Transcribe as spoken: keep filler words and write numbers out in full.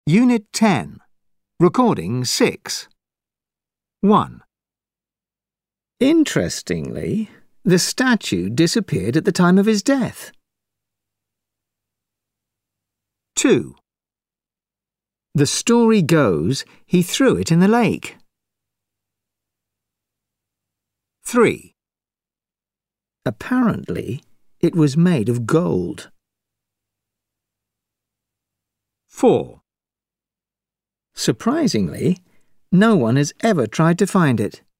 Unit ten. Recording six. one. Interestingly, the statue disappeared at the time of his death. two. The story goes he threw it in the lake. three. Apparently, it was made of gold. four. Surprisingly, no one has ever tried to find it.